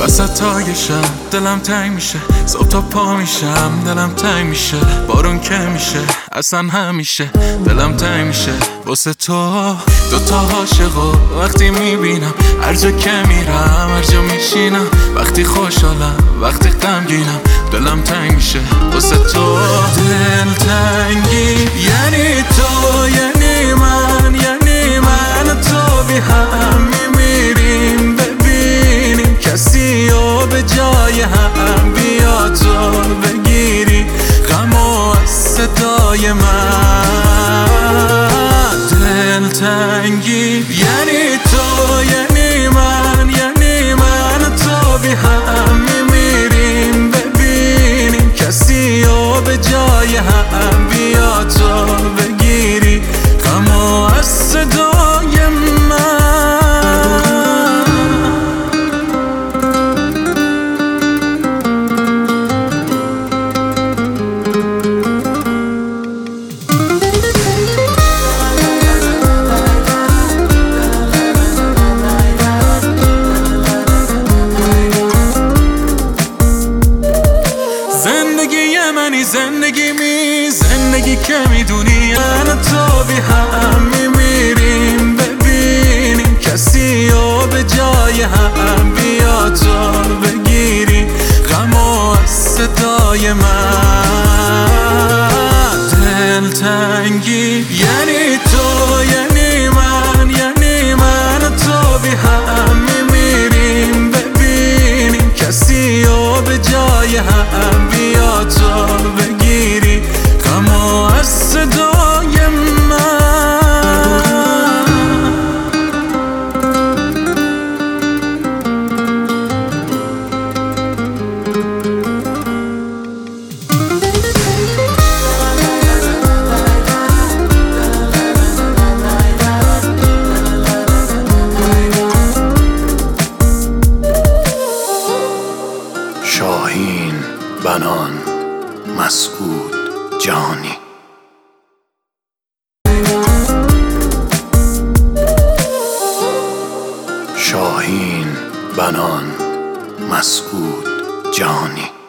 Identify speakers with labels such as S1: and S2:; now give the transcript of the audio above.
S1: وسط های شب دلم تنگ میشه، صبح تا پا میشم دلم تنگ میشه، بارون که میشه اصلا همیشه دلم تنگ میشه واسه تو. دوتا عاشقو وقتی میبینم، هر جا که میرم هر جا میشینم، وقتی خوشحالم وقتی غمگینم دلم تنگ میشه واسه تو. دل تنگی یعنی تو، یعنی من، یعنی من تو بی هم میمیریم، ببینیم کسی رو به جای هم، بیا تو بگیری غمو از صدای من. دل تنگی یعنی تو، یعنی من، یعنی من تو بی هم میمیریم، ببینیم کسی رو به جای هم، بیا تو بگیری غمو از صدای من. زندگی که میدونی من تو بی هم میمیریم، ببینیم کسی رو به جای هم، بیا تو بگیری غمو از صدای من. دل تنگی یعنی تو، یعنی من، یعنی من تو بی هم میمیریم، ببینیم کسی رو به جای هم، بیا تو بگیری غمو از صدای من.
S2: شاهین بنان مسعود جهانی. شاهین بنان مسعود جهانی.